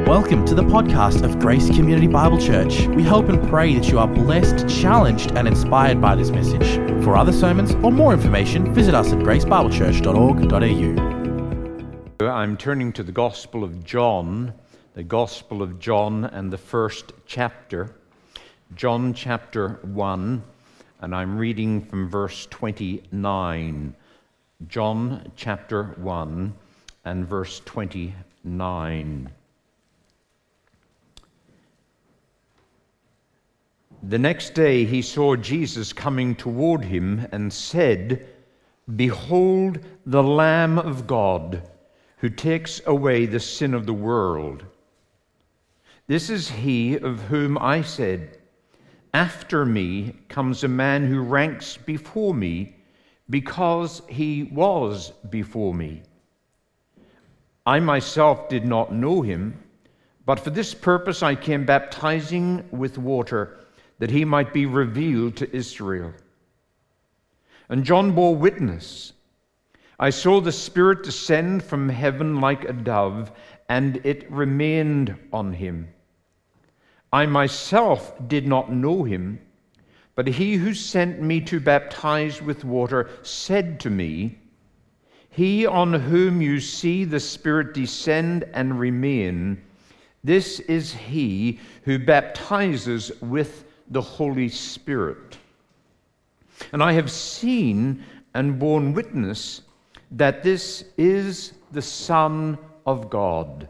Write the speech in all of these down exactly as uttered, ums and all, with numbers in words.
Welcome to the podcast of Grace Community Bible Church. We hope and pray that you are blessed, challenged, and inspired by this message. For other sermons or more information, visit us at grace bible church dot org dot a u. I'm turning to the Gospel of John, the Gospel of John and the first chapter, John chapter one, and I'm reading from verse twenty-nine. John chapter one and verse twenty-nine. The next day he saw Jesus coming toward him and said, "Behold the Lamb of God, who takes away the sin of the world. This is he of whom I said, after me comes a man who ranks before me, because he was before me. I myself did not know him, but for this purpose I came baptizing with water, that he might be revealed to Israel." And John bore witness, "I saw the Spirit descend from heaven like a dove, and it remained on him. I myself did not know him, but he who sent me to baptize with water said to me, 'He on whom you see the Spirit descend and remain, this is he who baptizes with the Holy Spirit.' And I have seen and borne witness that this is the Son of God."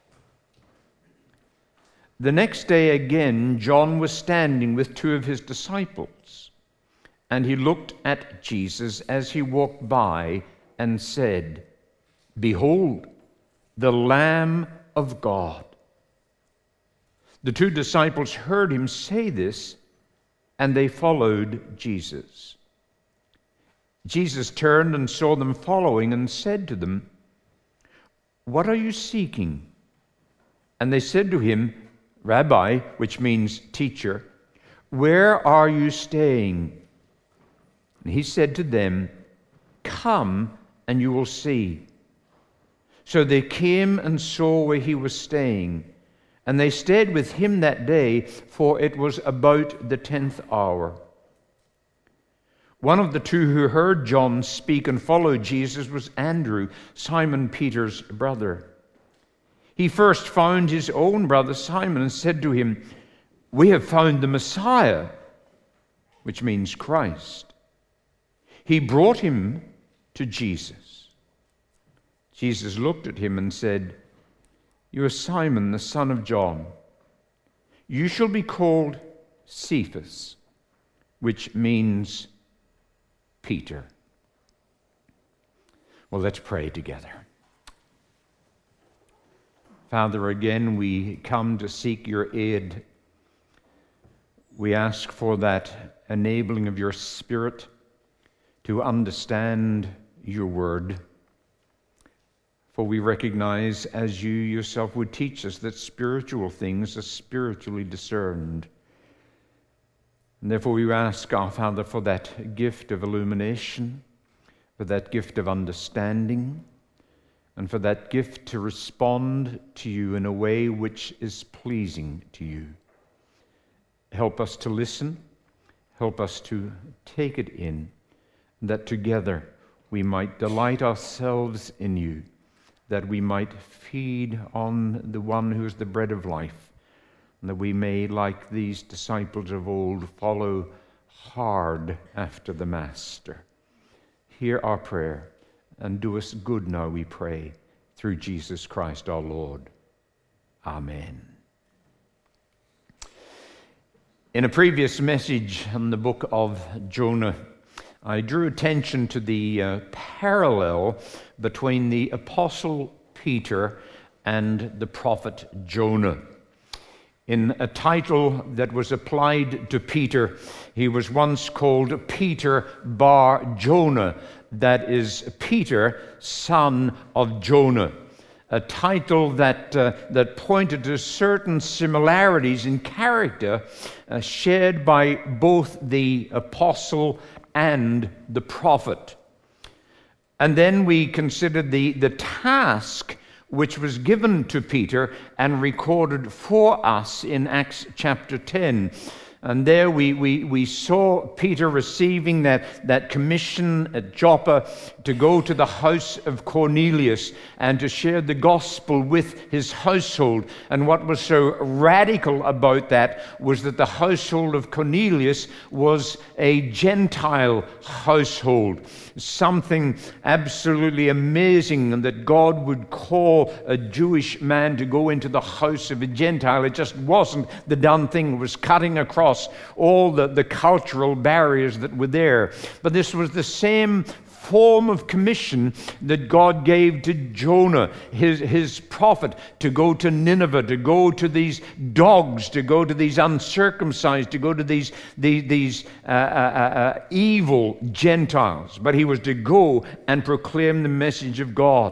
The next day again, John was standing with two of his disciples, and he looked at Jesus as he walked by and said, "Behold, the Lamb of God." The two disciples heard him say this, and they followed Jesus. Jesus turned and saw them following and said to them, "What are you seeking?" And they said to him, "Rabbi," which means teacher, "where are you staying?" And he said to them, "Come and you will see." So they came and saw where he was staying, and they stayed with him that day, for it was about the tenth hour. One of the two who heard John speak and followed Jesus was Andrew, Simon Peter's brother. He first found his own brother Simon and said to him, "We have found the Messiah," which means Christ. He brought him to Jesus. Jesus looked at him and said, "You are Simon, the son of John. You shall be called Cephas," which means Peter. Well, let's pray together. Father, again we come to seek your aid. We ask for that enabling of your Spirit to understand your word. For we recognize, as you yourself would teach us, that spiritual things are spiritually discerned. And therefore we ask, our Father, for that gift of illumination, for that gift of understanding, and for that gift to respond to you in a way which is pleasing to you. Help us to listen, help us to take it in, and that together we might delight ourselves in you, that we might feed on the one who is the bread of life, and that we may, like these disciples of old, follow hard after the Master. Hear our prayer, and do us good now, we pray, through Jesus Christ our Lord. Amen. In a previous message on the book of Jonah, I drew attention to the uh, parallel between the Apostle Peter and the prophet Jonah. In a title that was applied to Peter, he was once called Peter bar Jonah, that is, Peter, son of Jonah, a title that, uh, that pointed to certain similarities in character uh, shared by both the apostle and the prophet. And then we considered the, the task which was given to Peter and recorded for us in Acts chapter ten. And there we, we, we saw Peter receiving that, that commission at Joppa to go to the house of Cornelius and to share the gospel with his household. And what was so radical about that was that the household of Cornelius was a Gentile household. Something absolutely amazing, and that God would call a Jewish man to go into the house of a Gentile. It just wasn't the done thing. It was cutting across all the, the cultural barriers that were there. But this was the same form of commission that God gave to Jonah, his, his prophet, to go to Nineveh, to go to these dogs, to go to these uncircumcised, to go to these, these, these uh, uh, uh, evil Gentiles. But he was to go and proclaim the message of God.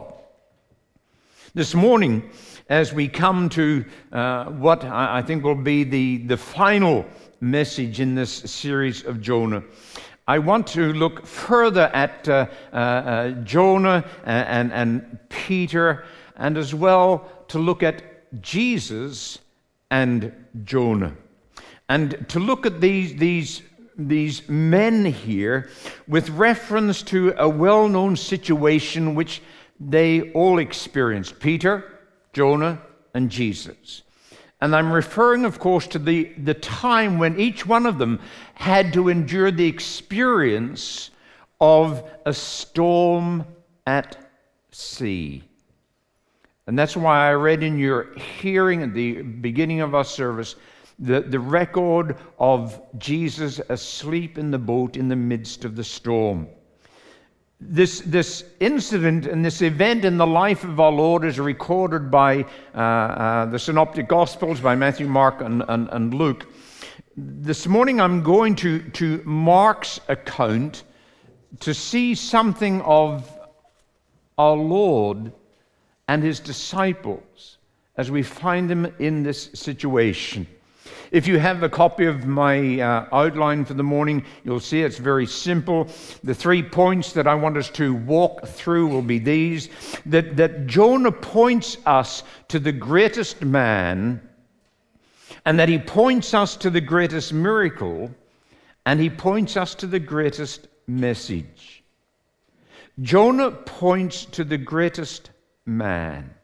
This morning, as we come to uh, what I think will be the, the final message in this series of Jonah, I want to look further at uh, uh, uh, Jonah and, and, and Peter, and as well to look at Jesus and Jonah, and to look at these, these, these men here with reference to a well-known situation which they all experienced: Peter, Jonah, and Jesus. And I'm referring, of course, to the, the time when each one of them had to endure the experience of a storm at sea. And that's why I read in your hearing at the beginning of our service the, the record of Jesus asleep in the boat in the midst of the storm. This, this incident and this event in the life of our Lord is recorded by uh, uh, the Synoptic Gospels, by Matthew, Mark, and, and, and Luke. This morning I'm going to, to Mark's account to see something of our Lord and his disciples as we find them in this situation. If you have a copy of my uh, outline for the morning, you'll see it's very simple. The three points that I want us to walk through will be these: that, that Jonah points us to the greatest man, and that he points us to the greatest miracle, and he points us to the greatest message. Jonah points to the greatest man.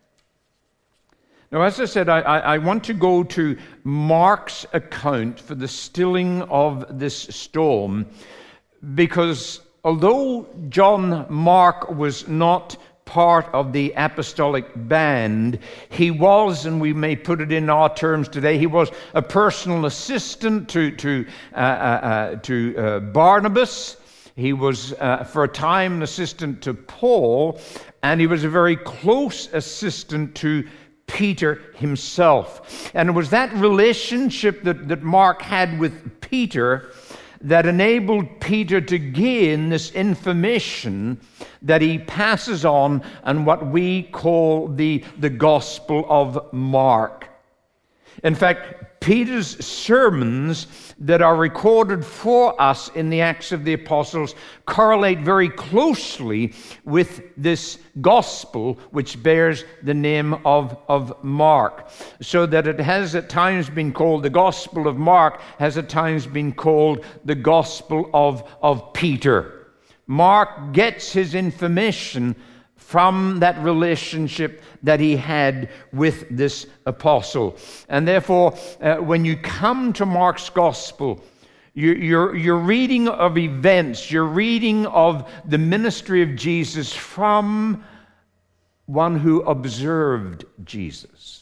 Now, as I said, I, I, I want to go to Mark's account for the stilling of this storm, because although John Mark was not part of the apostolic band, he was, and we may put it in our terms today, he was a personal assistant to, to, uh, uh, uh, to uh, Barnabas. He was, uh, for a time, an assistant to Paul, and he was a very close assistant to Peter himself. And it was that relationship that, that Mark had with Peter that enabled Peter to gain this information that he passes on, and what we call the, the Gospel of Mark. In fact, Peter's sermons that are recorded for us in the Acts of the Apostles correlate very closely with this gospel, which bears the name of, of Mark. So that it has at times been called the Gospel of Mark, has at times been called the Gospel of, of Peter. Mark gets his information from that relationship that he had with this apostle. And therefore, uh, when you come to Mark's gospel, you, you're, you're reading of events, you're reading of the ministry of Jesus from one who observed Jesus.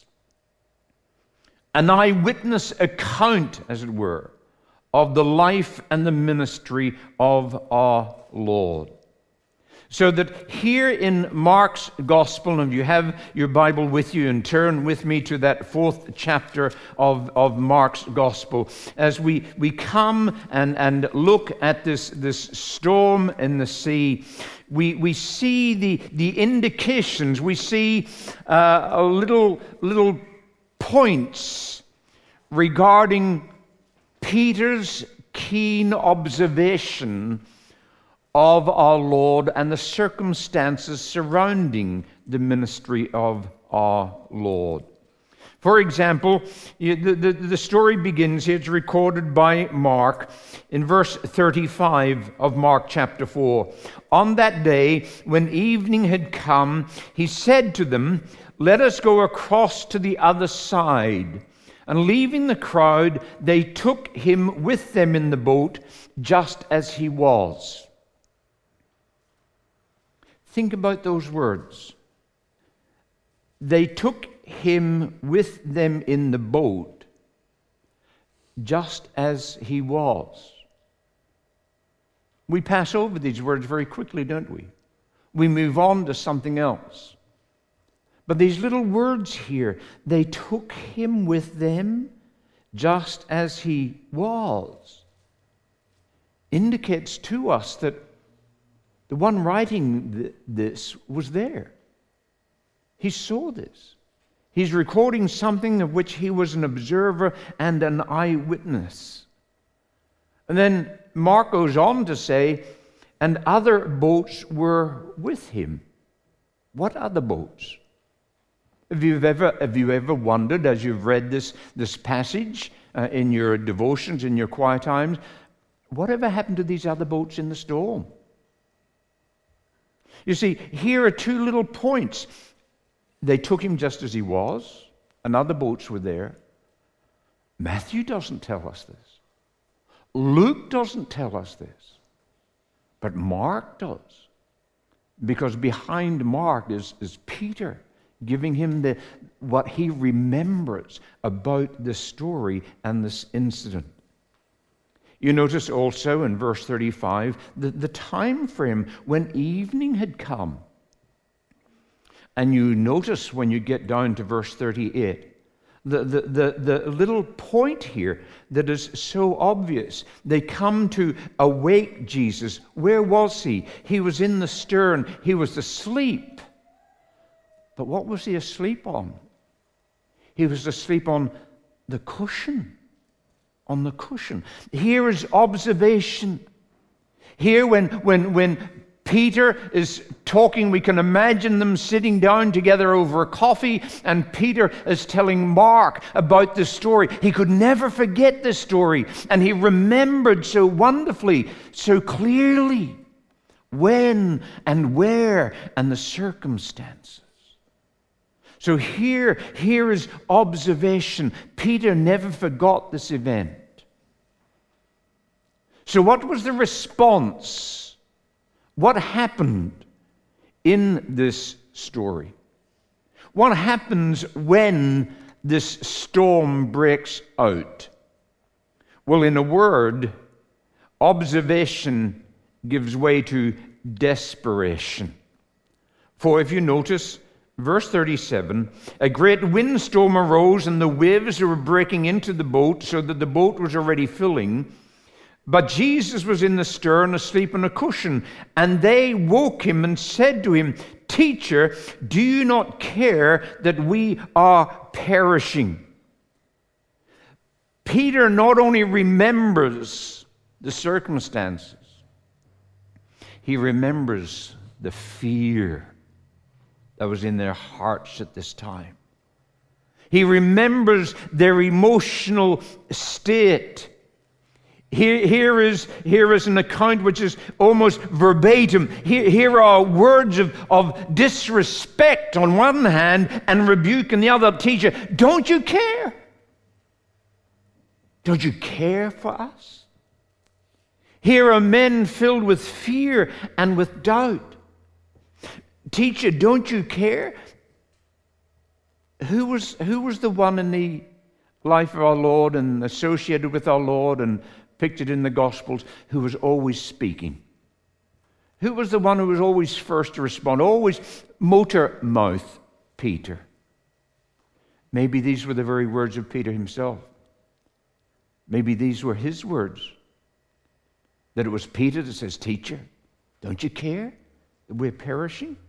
An eyewitness account, as it were, of the life and the ministry of our Lord. So that here in Mark's Gospel, and you have your Bible with you, and turn with me to that fourth chapter of, of Mark's Gospel, as we, we come and, and look at this, this storm in the sea, we, we see the, the indications, we see uh, a little, little points regarding Peter's keen observation of our Lord and the circumstances surrounding the ministry of our Lord. For example, the, the, the story begins here, it's recorded by Mark in verse thirty-five of Mark chapter four. On that day, when evening had come, he said to them, "Let us go across to the other side." And leaving the crowd, they took him with them in the boat, just as he was. Think about those words. They took him with them in the boat, just as he was. We pass over these words very quickly, don't we? We move on to something else. But these little words here, they took him with them just as he was, indicates to us that the one writing th- this was there. He saw this. He's recording something of which he was an observer and an eyewitness. And then Mark goes on to say, and other boats were with him. What other boats? Have you ever, have you ever wondered, as you've read this, this passage uh, in your devotions, in your quiet times, whatever happened to these other boats in the storm? You see, here are two little points. They took him just as he was, and other boats were there. Matthew doesn't tell us this. Luke doesn't tell us this. But Mark does. Because behind Mark is, is Peter, giving him the what he remembers about this story and this incident. You notice also in verse thirty-five the, the time frame when evening had come. And you notice when you get down to verse thirty-eight, the, the, the, the little point here that is so obvious. They come to awake Jesus. Where was he? He was in the stern. He was asleep. But what was he asleep on? He was asleep on the cushion. On the cushion. Here is observation. Here when, when, when Peter is talking, we can imagine them sitting down together over a coffee, and Peter is telling Mark about this story. He could never forget this story, and he remembered so wonderfully, so clearly, when and where and the circumstances. So here, here is observation. Peter never forgot this event. So what was the response? What happened in this story? What happens when this storm breaks out? Well, in a word, observation gives way to desperation. For if you notice, verse thirty-seven, a great windstorm arose and the waves were breaking into the boat so that the boat was already filling. But Jesus was in the stern, asleep on a cushion, and they woke him and said to him, "Teacher, do you not care that we are perishing?" Peter not only remembers the circumstances, he remembers the fear that was in their hearts at this time. He remembers their emotional state. Here, here, is, here is an account which is almost verbatim. Here, here are words of, of disrespect on one hand and rebuke on the other. Teacher, don't you care? Don't you care for us? Here are men filled with fear and with doubt. Teacher, don't you care? Who was, who was the one in the life of our Lord and associated with our Lord and pictured in the Gospels who was always speaking? Who was the one who was always first to respond? Always motor mouth? Peter. Maybe these were the very words of Peter himself. Maybe these were his words. That it was Peter that says, "Teacher, don't you care that we're perishing?"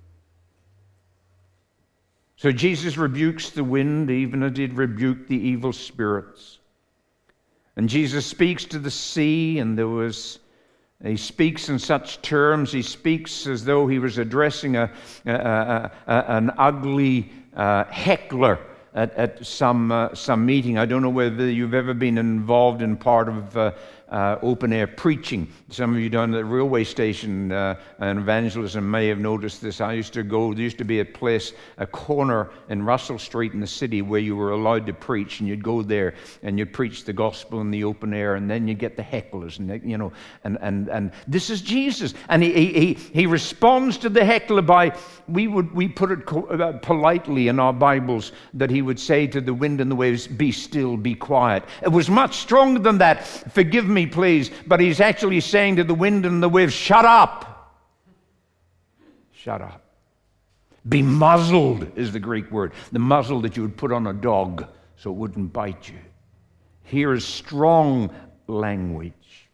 So Jesus rebukes the wind, even as he did rebuke the evil spirits. And Jesus speaks to the sea, and there was, he speaks in such terms, he speaks as though he was addressing a, a, a, a, an ugly uh, heckler at, at some, uh, some meeting. I don't know whether you've ever been involved in part of uh, uh, open-air preaching. Some of you down at the railway station uh, and evangelism may have noticed this. I used to go, there used to be a place, a corner in Russell Street in the city where you were allowed to preach, and you'd go there and you'd preach the gospel in the open air, and then you get the hecklers, and they, you know, and, and, and this is Jesus. And he, he, he responds to the heckler by, we would we put it politely in our Bibles, that he would say to the wind and the waves, be still, be quiet. It was much stronger than that. Forgive me, please, but he's actually saying to the wind and the waves, shut up. Shut up. Be muzzled is the Greek word. The muzzle that you would put on a dog so it wouldn't bite you. Here is strong language.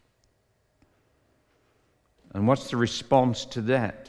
And what's the response to that?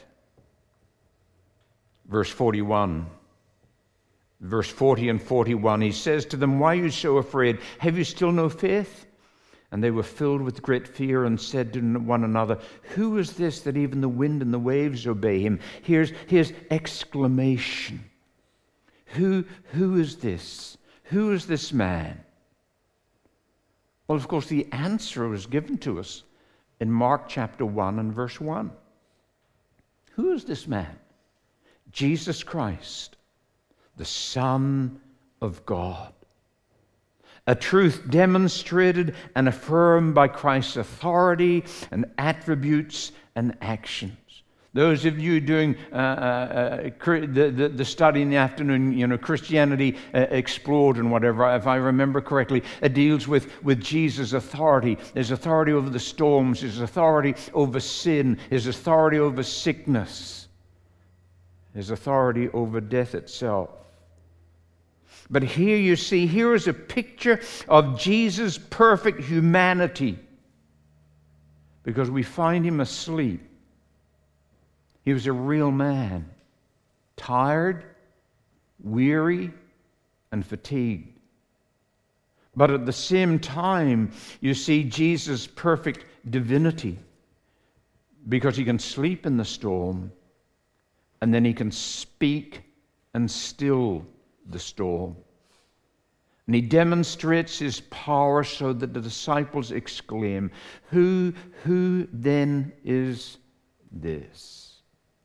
Verse forty-one. Verse forty and forty-one, he says to them, why are you so afraid? Have you still no faith? And they were filled with great fear and said to one another, who is this that even the wind and the waves obey him? Here's his exclamation. Who, who is this? Who is this man? Well, of course, the answer was given to us in Mark chapter one and verse one. Who is this man? Jesus Christ, the Son of God. A truth demonstrated and affirmed by Christ's authority and attributes and actions. Those of you doing uh, uh, the, the, the study in the afternoon, you know, Christianity uh, Explored and whatever, if I remember correctly, it deals with, with Jesus' authority. His authority over the storms, his authority over sin, his authority over sickness, his authority over death itself. But here you see, here is a picture of Jesus' perfect humanity, because we find him asleep. He was a real man, tired, weary, and fatigued. But at the same time, you see Jesus' perfect divinity, because he can sleep in the storm, and then he can speak and still the storm. And he demonstrates his power so that the disciples exclaim, Who, who then is this?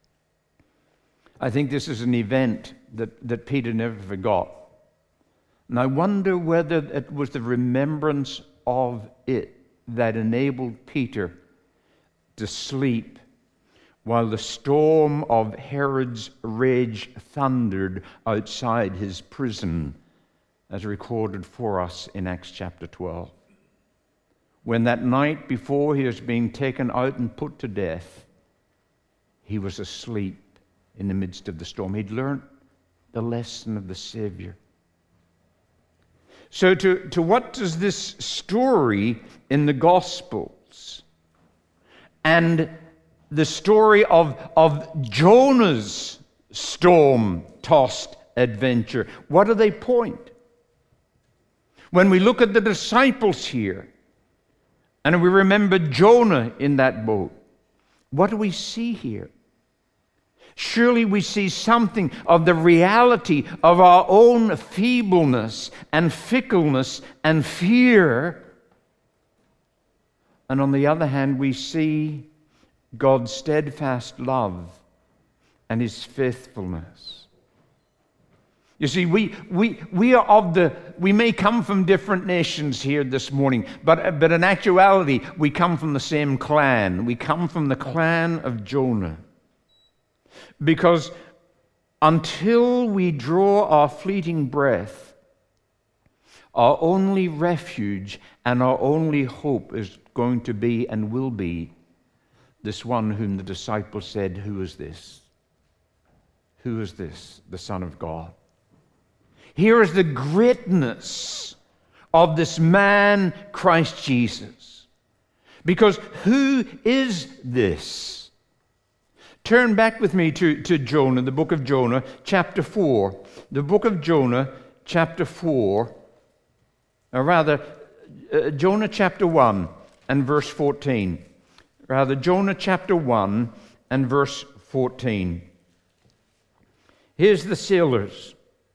I think this is an event that, that Peter never forgot. And I wonder whether it was the remembrance of it that enabled Peter to sleep while the storm of Herod's rage thundered outside his prison, as recorded for us in Acts chapter twelve. When that night before he was being taken out and put to death, he was asleep in the midst of the storm. He'd learned the lesson of the Savior. So to, to what does this story in the Gospels and the story of, of Jonah's storm-tossed adventure, what do they point? When we look at the disciples here, and we remember Jonah in that boat, what do we see here? Surely we see something of the reality of our own feebleness and fickleness and fear. And on the other hand, we see God's steadfast love and his faithfulness. You see, we we we are of the we may come from different nations here this morning, but but in actuality, we come from the same clan. We come from the clan of Jonah. Because until we draw our fleeting breath, our only refuge and our only hope is going to be and will be this one whom the disciples said, Who is this? Who is this? The Son of God. Here is the greatness of this man, Christ Jesus. Because who is this? Turn back with me to, to Jonah, the book of Jonah, chapter four. The book of Jonah, chapter four, or rather, uh, Jonah chapter one and verse fourteen. Rather, Jonah chapter one and verse fourteen. Here's the sailors.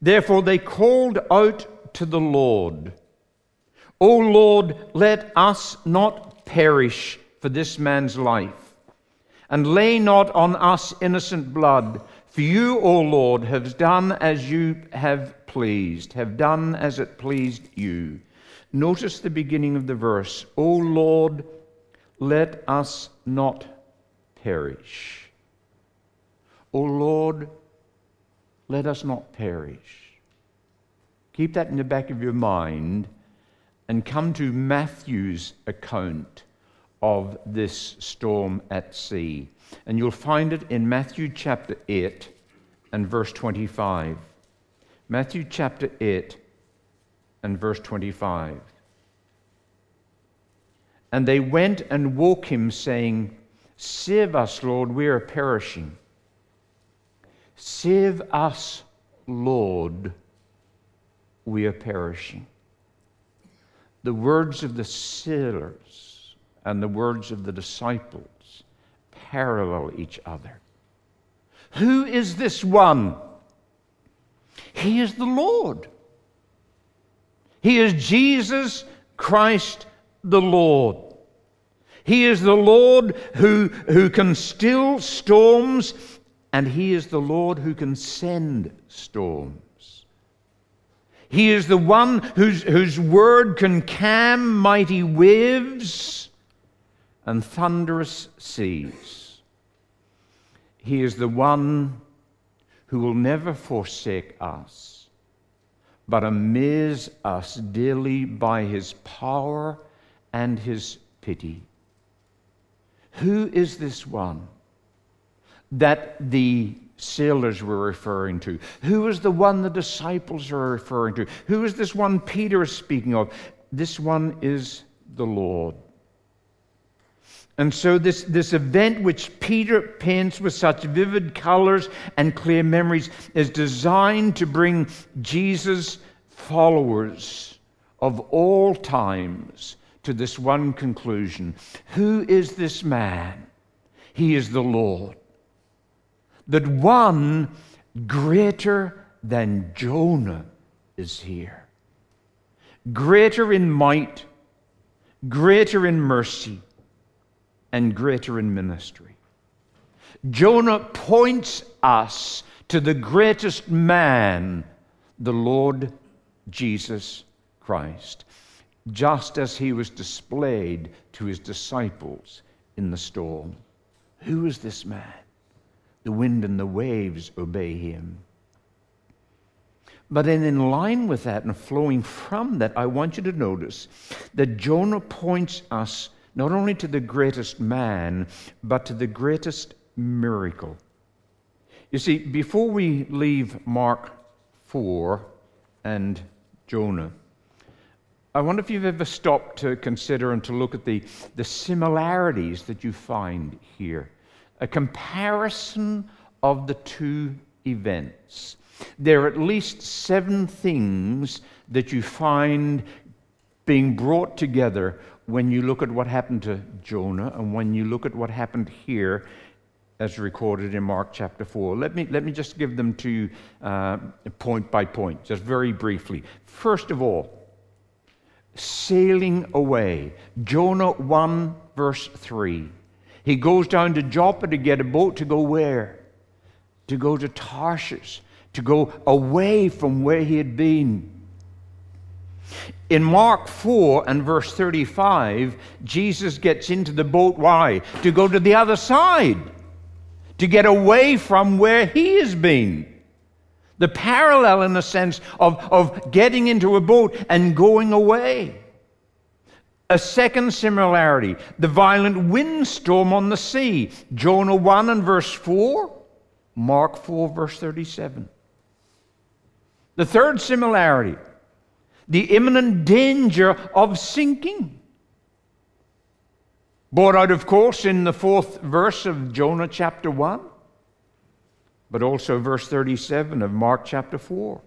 Therefore they called out to the Lord, O Lord, let us not perish for this man's life, and lay not on us innocent blood. For you, O Lord, have done as you have pleased, have done as it pleased you. Notice the beginning of the verse. O Lord, let us not perish. O Lord, let us not perish. Keep that in the back of your mind and come to Matthew's account of this storm at sea. And you'll find it in Matthew chapter eight and verse twenty-five. Matthew chapter eight and verse twenty-five. And they went and woke him, saying, Save us, Lord, we are perishing. Save us, Lord, we are perishing. The words of the sailors and the words of the disciples parallel each other. Who is this one? He is the Lord. He is Jesus Christ the Lord. He is the Lord who, who can still storms, and He is the Lord who can send storms. He is the one whose, whose word can calm mighty waves and thunderous seas. He is the one who will never forsake us, but amaze us daily by His power and His pity. Who is this one that the sailors were referring to? Who is the one the disciples are referring to? Who is this one Peter is speaking of? This one is the Lord. And so this, this event which Peter paints with such vivid colors and clear memories is designed to bring Jesus' followers of all times to this one conclusion. Who is this man? He is the Lord. That one greater than Jonah is here. Greater in might, greater in mercy, and greater in ministry. Jonah points us to the greatest man, the Lord Jesus Christ, just as He was displayed to His disciples in the storm. Who is this man? The wind and the waves obey Him. But then in line with that and flowing from that, I want you to notice that Jonah points us not only to the greatest man, but to the greatest miracle. You see, before we leave Mark four and Jonah, I wonder if you've ever stopped to consider and to look at the, the similarities that you find here. A comparison of the two events. There are at least seven things that you find being brought together when you look at what happened to Jonah and when you look at what happened here as recorded in Mark chapter four. Let me, let me just give them to you uh, point by point, just very briefly. First of all, sailing away. Jonah one verse three. He goes down to Joppa to get a boat to go where? To go to Tarshish, to go away from where he had been. In Mark four and verse thirty-five, Jesus gets into the boat. Why? To go to the other side, to get away from where he has been. The parallel in the sense of, of getting into a boat and going away. A second similarity, the violent windstorm on the sea. Jonah one and verse four, Mark four verse thirty-seven. The third similarity, the imminent danger of sinking. Brought out, of course, in the fourth verse of Jonah chapter one, but also verse thirty-seven of Mark chapter four.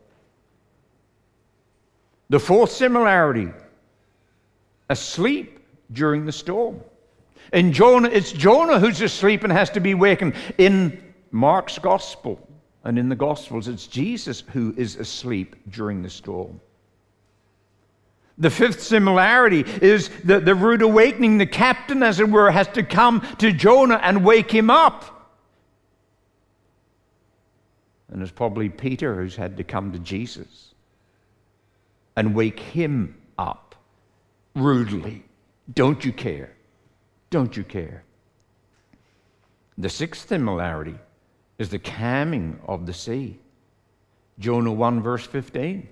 The fourth similarity, asleep during the storm. In Jonah, it's Jonah who's asleep and has to be wakened. In Mark's gospel And in the Gospels, it's Jesus who is asleep during the storm. The fifth similarity is the, the rude awakening. The captain, as it were, has to come to Jonah and wake him up. And it's probably Peter who's had to come to Jesus and wake him up rudely. Don't you care? Don't you care? The sixth similarity is the calming of the sea. Jonah one, verse fifteen.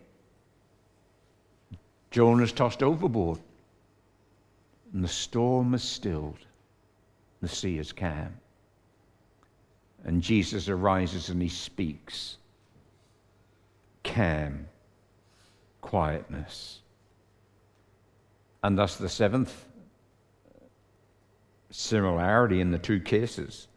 Jonah's tossed overboard, and the storm is stilled. The sea is calm. And Jesus arises and he speaks. Calm, quietness. And thus the seventh similarity in the two cases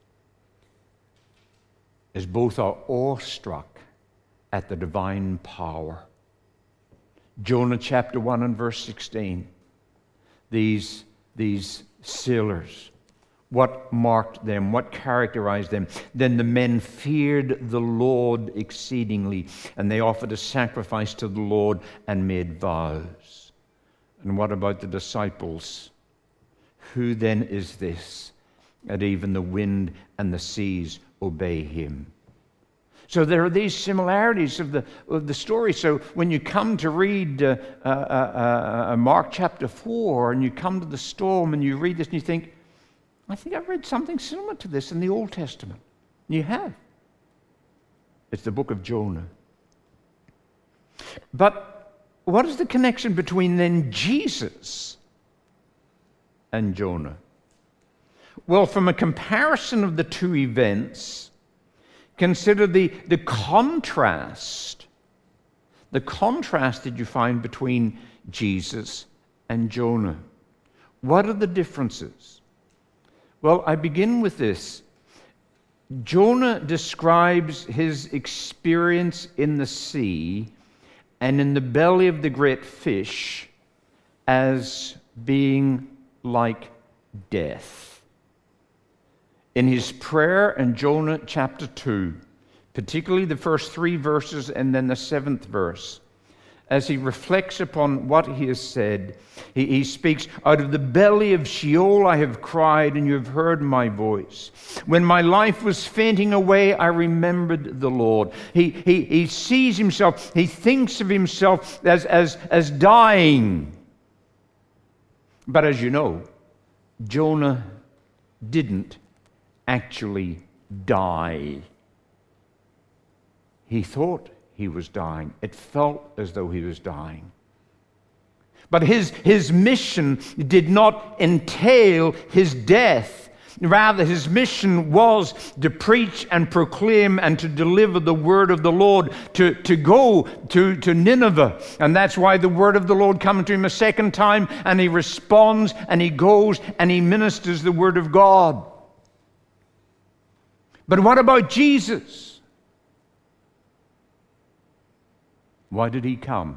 is both are awestruck at the divine power. Jonah chapter one and verse sixteen. These, these sailors, what marked them? What characterized them? Then the men feared the Lord exceedingly, and they offered a sacrifice to the Lord and made vows. And what about the disciples? Who then is this, that even the wind and the seas obey him? So there are these similarities of the of the story. So when you come to read uh, uh, uh, uh, Mark chapter four, and you come to the storm, and you read this, and you think, I think I've read something similar to this in the Old Testament. And you have. It's the book of Jonah. But what is the connection between then Jesus and Jonah? Well, from a comparison of the two events, consider the, the contrast, the contrast that you find between Jesus and Jonah. What are the differences? Well, I begin with this. Jonah describes his experience in the sea and in the belly of the great fish as being like death. In his prayer in Jonah chapter two, particularly the first three verses and then the seventh verse, as he reflects upon what he has said, he, he speaks, out of the belly of Sheol I have cried, and you have heard my voice. When my life was fainting away, I remembered the Lord. He, he, he sees himself, he thinks of himself as, as, as dying. But as you know, Jonah didn't actually die. He thought he was dying. It felt as though he was dying. But his, his mission did not entail his death. Rather, his mission was to preach and proclaim and to deliver the word of the Lord, to, to go to, to Nineveh. And that's why the word of the Lord comes to him a second time, and he responds, and he goes, and he ministers the word of God. But what about Jesus? Why did he come?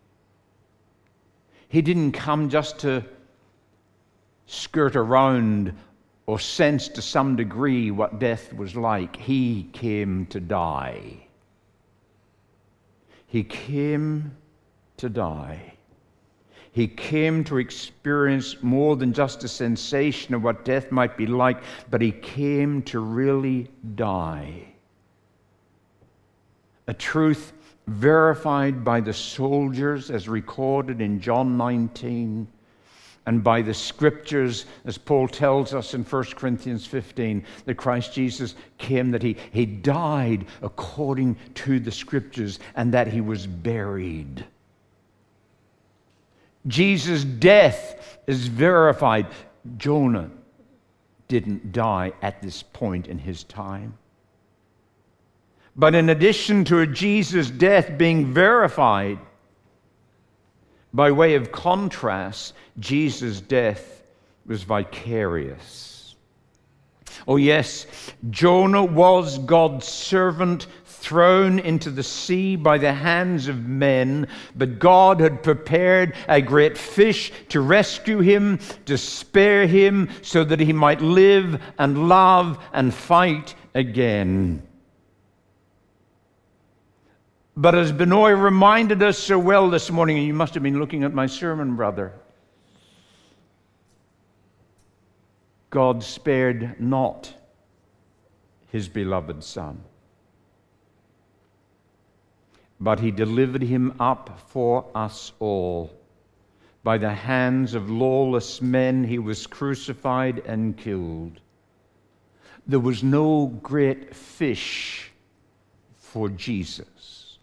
He didn't come just to skirt around or sense to some degree what death was like. He came to die. He came to die. He came to experience more than just a sensation of what death might be like, but he came to really die. A truth verified by the soldiers as recorded in John nineteen, and by the scriptures, as Paul tells us in First Corinthians fifteen, that Christ Jesus came, that he, he died according to the scriptures, and that he was buried. Jesus' death is verified. Jonah didn't die at this point in his time. But in addition to Jesus' death being verified, by way of contrast, Jesus' death was vicarious. Oh yes, Jonah was God's servant thrown into the sea by the hands of men, but God had prepared a great fish to rescue him, to spare him, so that he might live and love and fight again. But as Benoit reminded us so well this morning, and you must have been looking at my sermon, brother, God spared not his beloved Son, but he delivered him up for us all. By the hands of lawless men he was crucified and killed. There was no great fish for Jesus.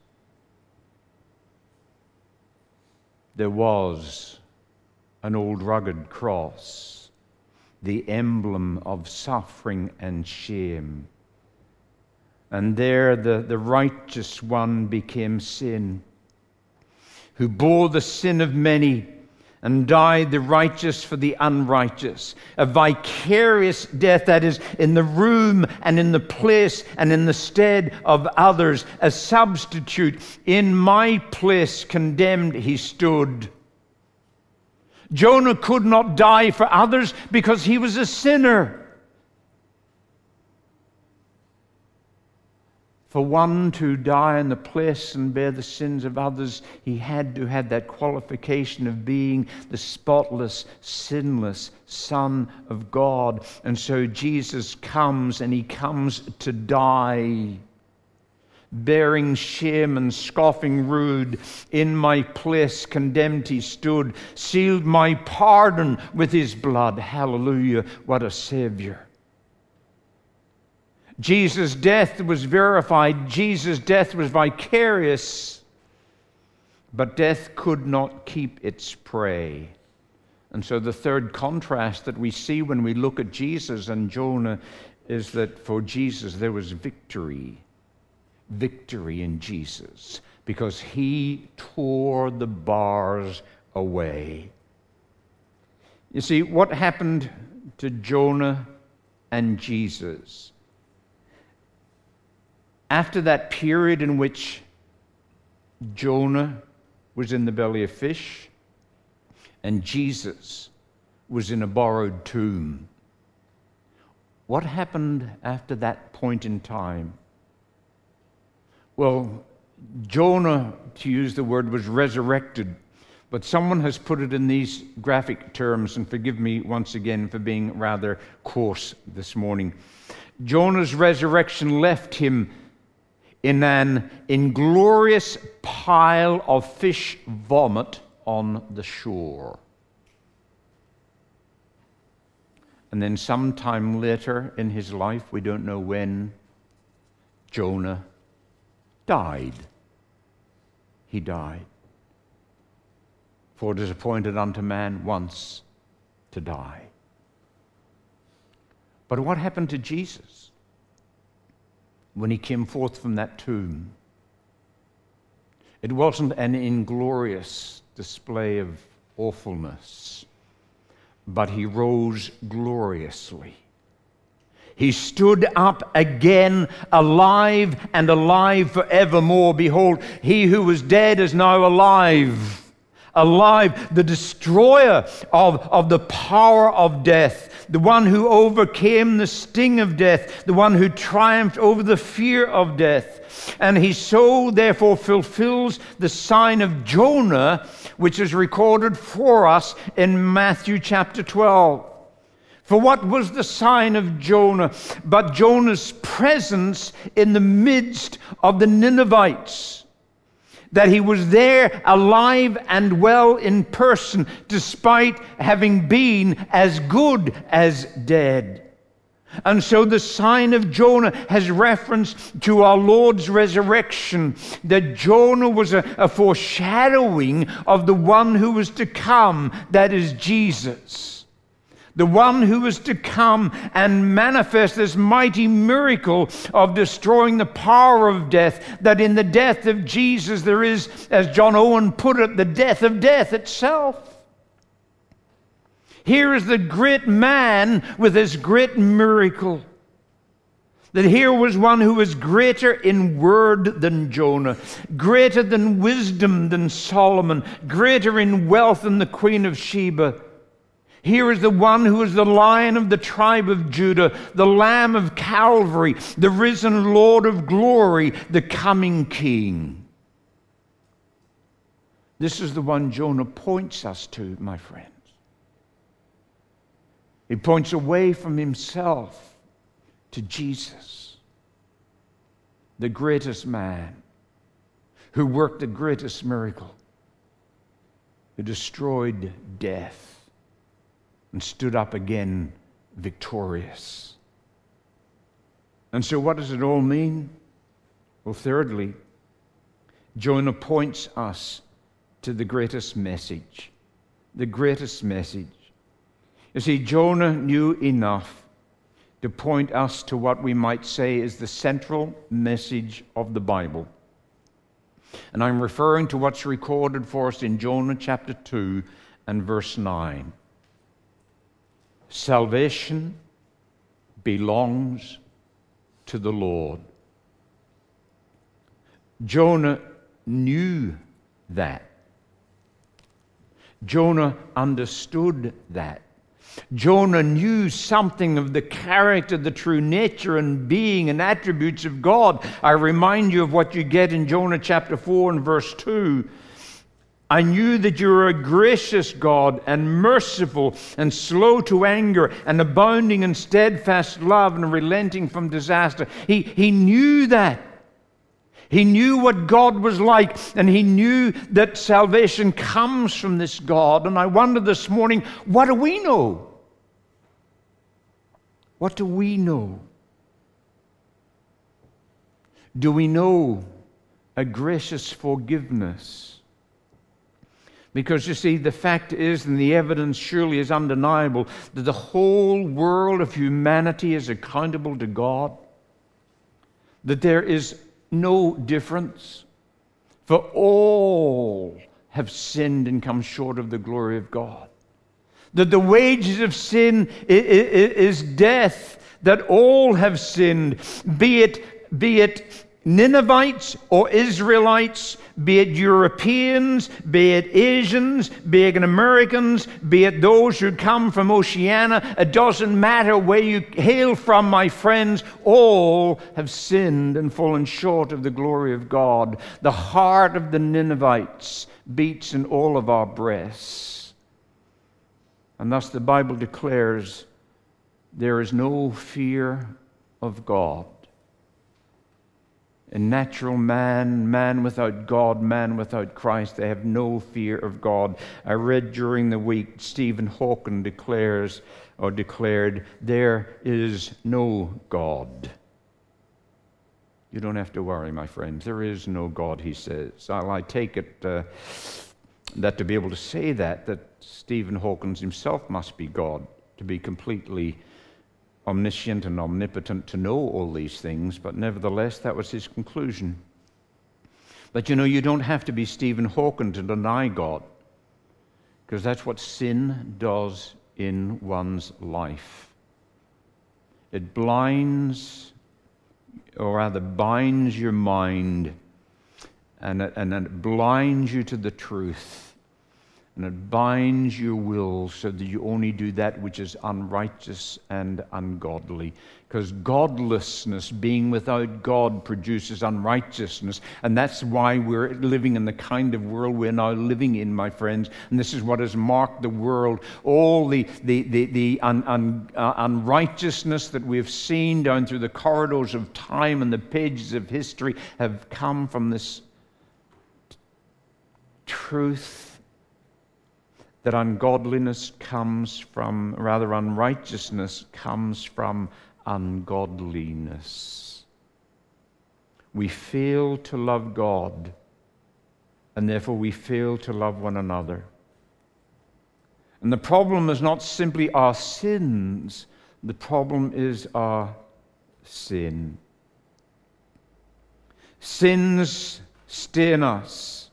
There was an old rugged cross, the emblem of suffering and shame. And there the, the righteous one became sin, who bore the sin of many and died the righteous for the unrighteous. A vicarious death, that is, in the room and in the place and in the stead of others. A substitute. In my place condemned he stood. Jonah could not die for others because he was a sinner. For one to die in the place and bear the sins of others, he had to have that qualification of being the spotless, sinless Son of God. And so Jesus comes, and he comes to die, bearing shame and scoffing rude. In my place condemned he stood, sealed my pardon with his blood. Hallelujah, what a Savior. Jesus' death was verified. Jesus' death was vicarious. But death could not keep its prey. And so the third contrast that we see when we look at Jesus and Jonah is that for Jesus there was victory. Victory in Jesus, because he tore the bars away. You see, what happened to Jonah and Jesus? After that period in which Jonah was in the belly of fish and Jesus was in a borrowed tomb, what happened after that point in time? Well, Jonah, to use the word, was resurrected, but someone has put it in these graphic terms, and forgive me once again for being rather coarse this morning. Jonah's resurrection left him in an inglorious pile of fish vomit on the shore. And then sometime later in his life, we don't know when, Jonah died. He died. For it is appointed unto man once to die. But what happened to Jesus when he came forth from that tomb? It wasn't an inglorious display of awfulness, but he rose gloriously. He stood up again, alive and alive forevermore. Behold, he who was dead is now alive. Alive, the destroyer of, of the power of death, the one who overcame the sting of death, the one who triumphed over the fear of death. And he so therefore fulfills the sign of Jonah, which is recorded for us in Matthew chapter twelve. For what was the sign of Jonah but Jonah's presence in the midst of the Ninevites? That he was there alive and well in person, despite having been as good as dead. And so the sign of Jonah has reference to our Lord's resurrection, that Jonah was a, a foreshadowing of the one who was to come, that is Jesus. The one who was to come and manifest this mighty miracle of destroying the power of death, that in the death of Jesus there is, as John Owen put it, the death of death itself. Here is the great man with his great miracle. That here was one who was greater in word than Jonah, greater than wisdom than Solomon, greater in wealth than the Queen of Sheba. Here is the one who is the Lion of the tribe of Judah, the Lamb of Calvary, the risen Lord of glory, the coming King. This is the one Jonah points us to, my friends. He points away from himself to Jesus, the greatest man who worked the greatest miracle, who destroyed death and stood up again victorious. And so what does it all mean? Well, thirdly, Jonah points us to the greatest message. The greatest message. You see, Jonah knew enough to point us to what we might say is the central message of the Bible. And I'm referring to what's recorded for us in Jonah chapter two and verse nine. Salvation belongs to the Lord. Jonah knew that. Jonah understood that. Jonah knew something of the character, the true nature and being and attributes of God. I remind you of what you get in Jonah chapter four and verse two. I knew that you are a gracious God and merciful and slow to anger and abounding in steadfast love and relenting from disaster. He, he knew that. He knew what God was like, and he knew that salvation comes from this God. And I wonder this morning, what do we know? What do we know? Do we know a gracious forgiveness? Because you see, the fact is, and the evidence surely is undeniable, that the whole world of humanity is accountable to God. That there is no difference, for all have sinned and come short of the glory of God. That the wages of sin is death, that all have sinned, be it, be it Ninevites or Israelites, be it Europeans, be it Asians, be it Americans, be it those who come from Oceania. It doesn't matter where you hail from, my friends. All have sinned and fallen short of the glory of God. The heart of the Ninevites beats in all of our breasts. And thus the Bible declares there is no fear of God. A natural man, man without God, man without Christ, they have no fear of God. I read during the week, Stephen Hawking declares, or declared, there is no God. You don't have to worry, my friends. There is no God, he says. Well, I take it uh, that to be able to say that, that Stephen Hawking himself must be God, to be completely omniscient and omnipotent to know all these things, but nevertheless, that was his conclusion. But you know, you don't have to be Stephen Hawking to deny God, because that's what sin does in one's life. It blinds, or rather binds your mind, and it, and it blinds you to the truth. And it binds your will so that you only do that which is unrighteous and ungodly. Because godlessness, being without God, produces unrighteousness. And that's why we're living in the kind of world we're now living in, my friends. And this is what has marked the world. All the, the, the, the un, un, uh, unrighteousness that we've seen down through the corridors of time and the pages of history have come from this t- truth. That ungodliness comes from, rather unrighteousness comes from ungodliness. We fail to love God, and therefore we fail to love one another. And the problem is not simply our sins, the problem is our sin. Sins stain us,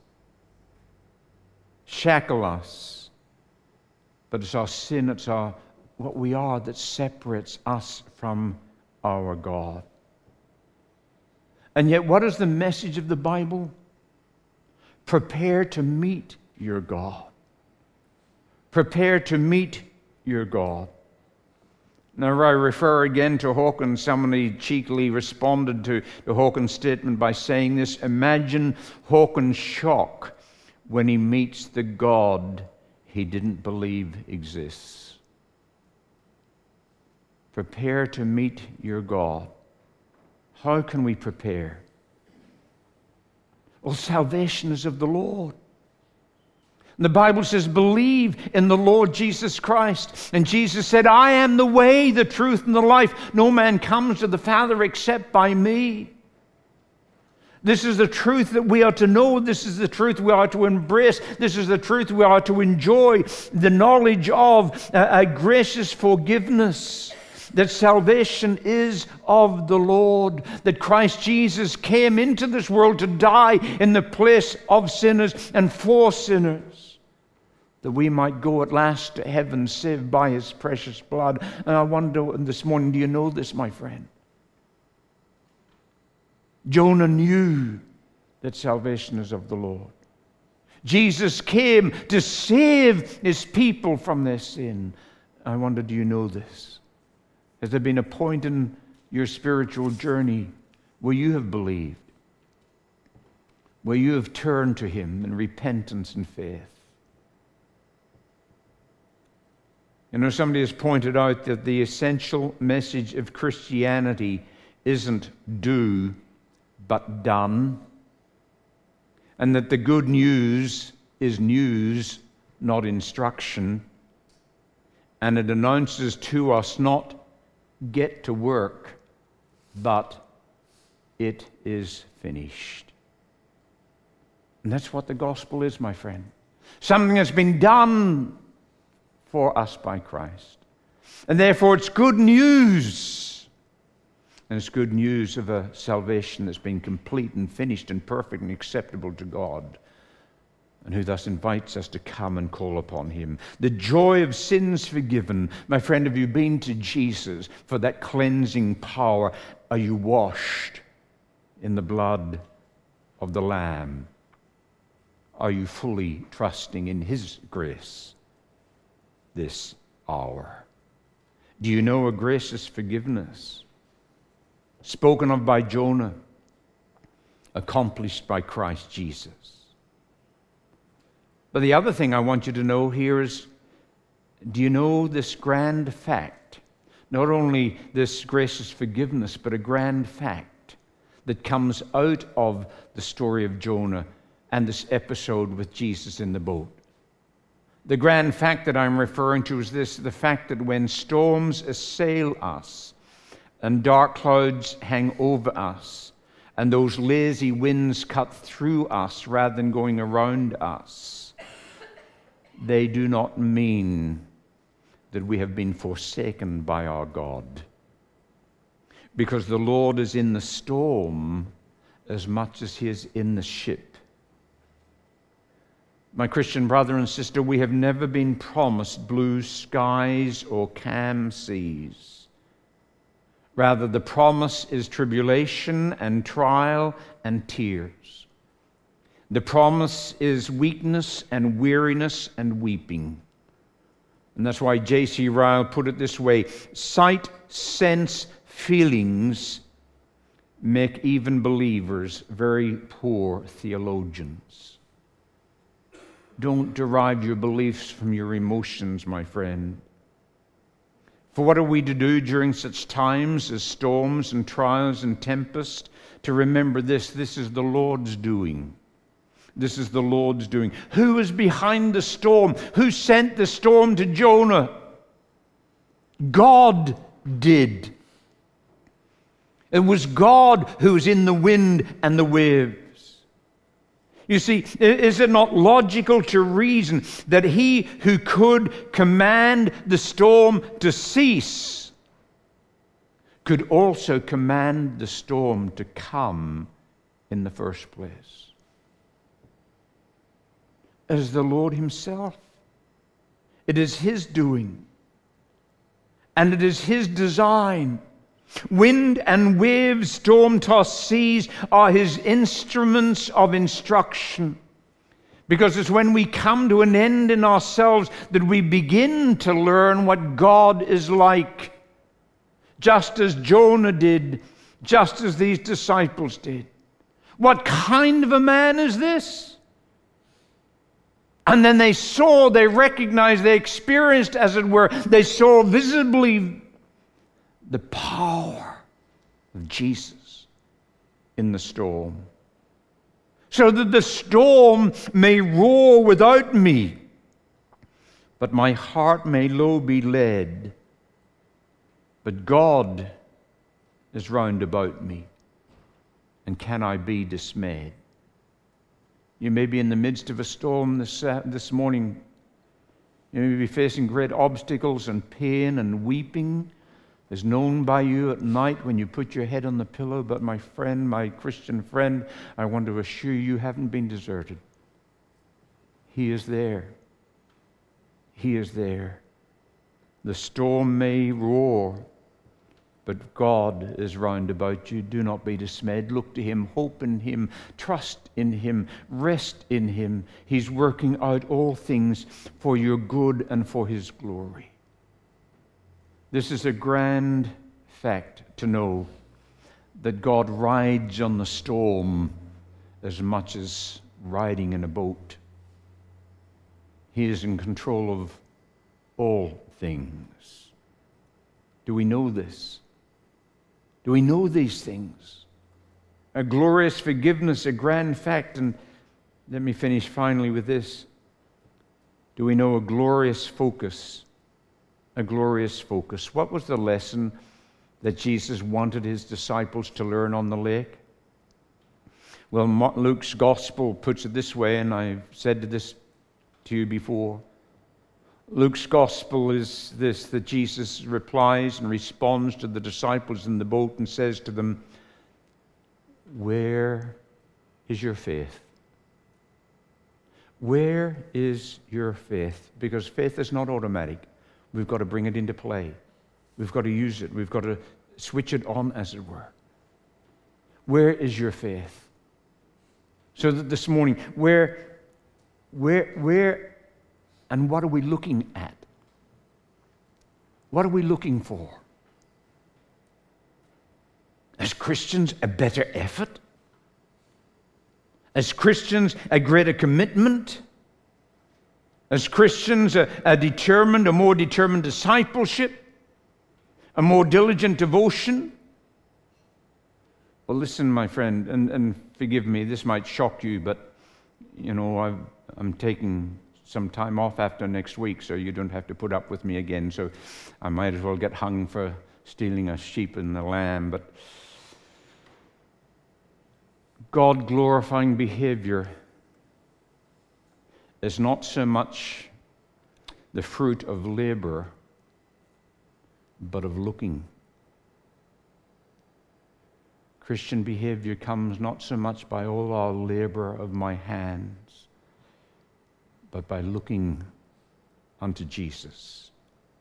shackle us. But it's our sin, it's our what we are that separates us from our God. And yet, what is the message of the Bible? Prepare to meet your God. Prepare to meet your God. Now, I refer again to Hawkins. Somebody cheekily responded to, to Hawkins' statement by saying this: imagine Hawkins' shock when he meets the God he didn't believe exists. Prepare to meet your God. How can we prepare? Well, salvation is of the Lord. The Bible says, believe in the Lord Jesus Christ. And Jesus said, I am the way, the truth, and the life. No man comes to the Father except by me. This is the truth that we are to know. This is the truth we are to embrace. This is the truth we are to enjoy. The knowledge of a, a gracious forgiveness. That salvation is of the Lord. That Christ Jesus came into this world to die in the place of sinners and for sinners. That we might go at last to heaven saved by His precious blood. And I wonder this morning, do you know this, my friend? Jonah knew that salvation is of the Lord. Jesus came to save His people from their sin. I wonder, do you know this? Has there been a point in your spiritual journey where you have believed? Where you have turned to Him in repentance and faith? You know, somebody has pointed out that the essential message of Christianity isn't do, but done. And that the good news is news, not instruction. And it announces to us not get to work, but it is finished. And that's what the gospel is, my friend. Something that's been done for us by Christ. And therefore it's good news. And it's good news of a salvation that's been complete and finished and perfect and acceptable to God, and who thus invites us to come and call upon Him. The joy of sins forgiven. My friend, have you been to Jesus for that cleansing power? Are you washed in the blood of the Lamb? Are you fully trusting in His grace this hour? Do you know a gracious forgiveness spoken of by Jonah, accomplished by Christ Jesus? But the other thing I want you to know here is, do you know this grand fact? Not only this gracious forgiveness, but a grand fact that comes out of the story of Jonah and this episode with Jesus in the boat. The grand fact that I'm referring to is this: the fact that when storms assail us and dark clouds hang over us and those lazy winds cut through us rather than going around us, they do not mean that we have been forsaken by our God. Because the Lord is in the storm as much as He is in the ship. My Christian brother and sister, we have never been promised blue skies or calm seas. Rather, the promise is tribulation and trial and tears. The promise is weakness and weariness and weeping. And that's why J C Ryle put it this way: sight, sense, feelings make even believers very poor theologians. Don't derive your beliefs from your emotions, my friend. For what are we to do during such times as storms and trials and tempests? To remember this: this is the Lord's doing. This is the Lord's doing. Who is behind the storm? Who sent the storm to Jonah? God did. It was God who was in the wind and the waves. You see, is it not logical to reason that He who could command the storm to cease could also command the storm to come in the first place? It is the Lord Himself. It is His doing. And it is His design. Wind and waves, storm-tossed seas are His instruments of instruction. Because it's when we come to an end in ourselves that we begin to learn what God is like. Just as Jonah did, just as these disciples did. What kind of a man is this? And then they saw, they recognized, they experienced, as it were, they saw visibly the power of Jesus in the storm. So that the storm may roar without me, but my heart may low be led. But God is round about me, and can I be dismayed? You may be in the midst of a storm this, uh, this morning. You may be facing great obstacles and pain and weeping is known by you at night when you put your head on the pillow. But my friend, my Christian friend, I want to assure you, you haven't been deserted. He is there. He is there. The storm may roar, but God is round about you. Do not be dismayed. Look to Him, hope in Him, trust in Him, rest in Him. He's working out all things for your good and for His glory. This is a grand fact to know, that God rides on the storm as much as riding in a boat. He is in control of all things. Do we know this? Do we know these things? A glorious forgiveness, a grand fact. And let me finish finally with this. Do we know a glorious focus? A glorious focus. What was the lesson that Jesus wanted His disciples to learn on the lake? Well, Luke's gospel puts it this way, and I've said this to you before. Luke's gospel is this, that Jesus replies and responds to the disciples in the boat and says to them, "Where is your faith? Where is your faith?" Because faith is not automatic. We've got to bring it into play. We've got to use it. We've got to switch it on, as it were. Where is your faith? So that this morning, where, where, where, and what are we looking at? What are we looking for? As Christians, a better effort? As Christians, a greater commitment? As Christians, a, a determined, a more determined discipleship? A more diligent devotion? Well, listen, my friend, and, and forgive me, this might shock you, but, you know, I've, I'm taking some time off after next week, so you don't have to put up with me again. So I might as well get hung for stealing a sheep and a lamb. But God-glorifying behavior is not so much the fruit of labor, but of looking. Christian behavior comes not so much by all our labor of my hands, but by looking unto Jesus.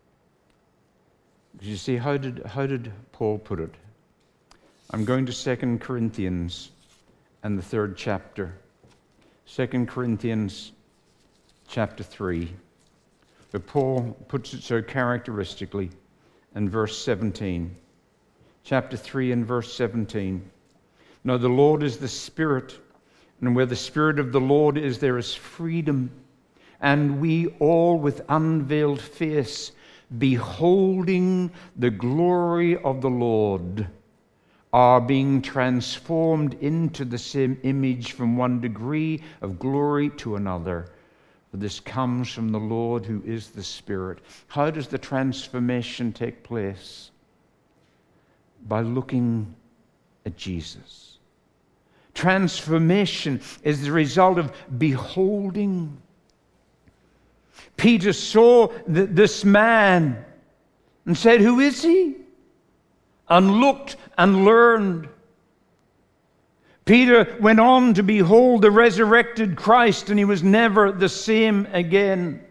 You see, how did, how did Paul put it? I'm going to Second Corinthians and the third chapter. Second Corinthians chapter three. But Paul puts it so characteristically in verse seventeen. Chapter three and verse seventeen. Now the Lord is the Spirit, and where the Spirit of the Lord is, there is freedom. And we all with unveiled face, beholding the glory of the Lord, are being transformed into the same image from one degree of glory to another. For this comes from the Lord who is the Spirit. How does the transformation take place? By looking at Jesus. Transformation is the result of beholding. Peter saw th- this man and said, "Who is he?" And looked and learned. Peter went on to behold the resurrected Christ, and he was never the same again.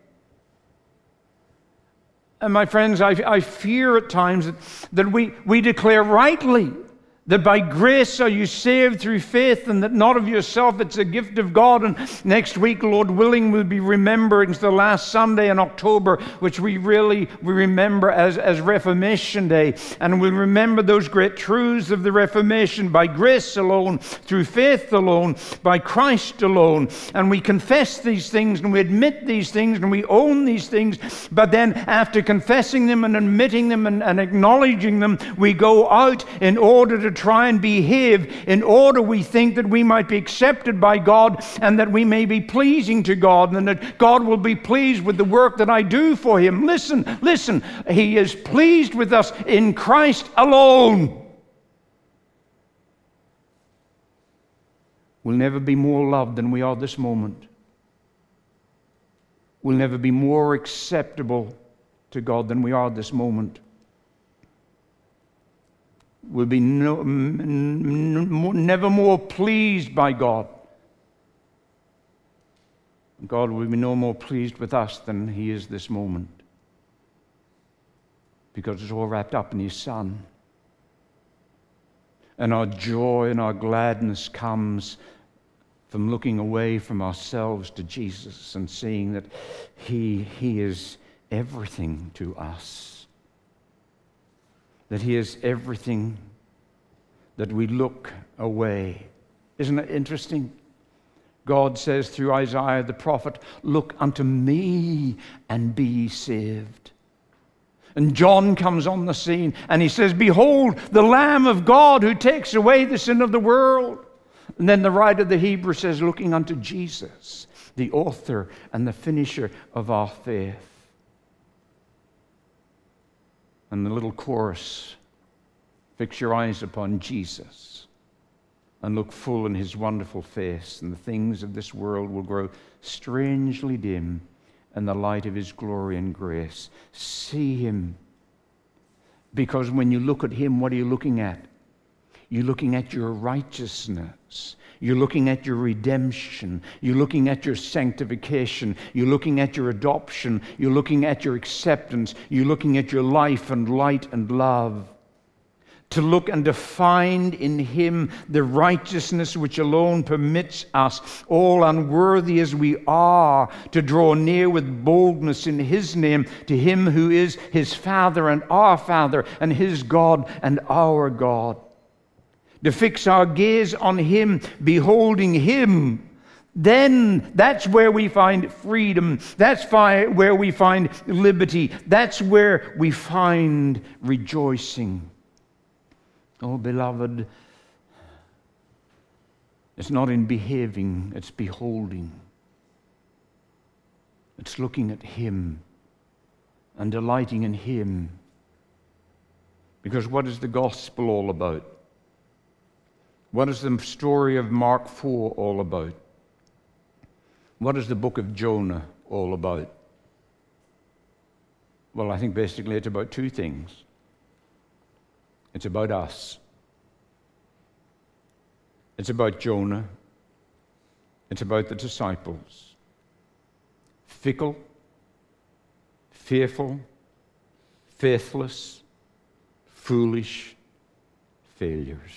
And my friends, I, I fear at times that, that we, we declare rightly That by grace are you saved through faith, and that not of yourself, it's a gift of God. And next week, Lord willing, we'll be remembering the last Sunday in October, which we really we remember as, as Reformation Day. And we'll remember those great truths of the Reformation, by grace alone, through faith alone, by Christ alone. And we confess these things, and we admit these things, and we own these things. But then after confessing them and admitting them and, and acknowledging them, we go out in order to try and behave in order, we think, that we might be accepted by God and that we may be pleasing to God and that God will be pleased with the work that I do for Him. Listen, listen, He is pleased with us in Christ alone. We'll never be more loved than we are this moment. We'll never be more acceptable to God than we are this moment. We'll be no, n- never more pleased by God. God will be no more pleased with us than He is this moment, because it's all wrapped up in His Son. And our joy and our gladness comes from looking away from ourselves to Jesus and seeing that He, He is everything to us. That He is everything, that we look away. Isn't it interesting? God says through Isaiah the prophet, "Look unto me and be ye saved." And John comes on the scene and he says, "Behold, the Lamb of God who takes away the sin of the world." And then the writer of the Hebrew says, "Looking unto Jesus, the author and the finisher of our faith." And the little chorus, "Fix your eyes upon Jesus and look full in His wonderful face, and the things of this world will grow strangely dim in the light of His glory and grace." See Him. Because when you look at Him, what are you looking at? You're looking at your righteousness. You're looking at your redemption. You're looking at your sanctification. You're looking at your adoption. You're looking at your acceptance. You're looking at your life and light and love. To look and to find in Him the righteousness which alone permits us, all unworthy as we are, to draw near with boldness in His name to Him who is His Father and our Father, and His God and our God. To fix our gaze on Him, beholding Him, then that's where we find freedom. That's where we find liberty. That's where we find rejoicing. Oh, beloved, it's not in behaving, it's beholding. It's looking at Him and delighting in Him. Because what is the gospel all about? What is the story of Mark four all about? What is the book of Jonah all about? Well, I think basically it's about two things. It's about us. It's about Jonah. It's about the disciples. Fickle, fearful, faithless, foolish failures.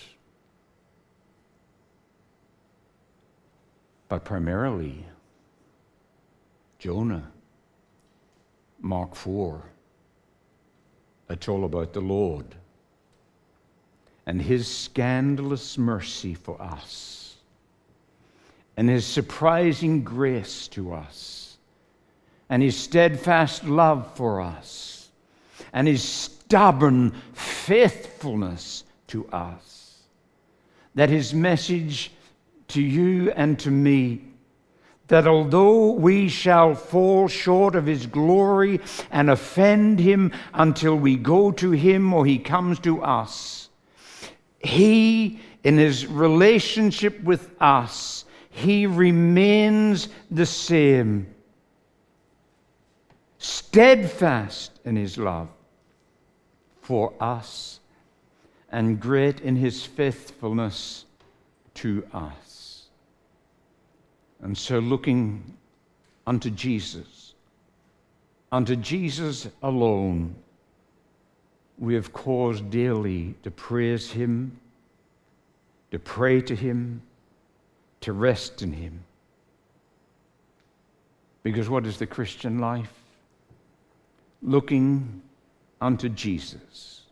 But primarily, Jonah, Mark four, it's all about the Lord and His scandalous mercy for us and His surprising grace to us and His steadfast love for us and His stubborn faithfulness to us. That His message to you and to me, that although we shall fall short of His glory and offend Him until we go to Him or He comes to us, He, in His relationship with us, He remains the same, steadfast in His love for us and great in His faithfulness to us. And so looking unto Jesus, unto Jesus alone, we have cause daily to praise Him to pray to him, to rest in him. Because what is the Christian life? Looking unto Jesus.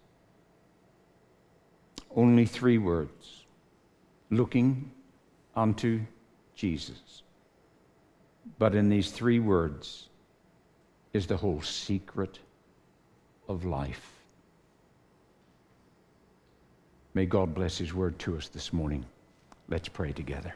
Only three words. Looking unto Jesus. But in these three words is the whole secret of life. May God bless his word to us this morning. Let's pray together.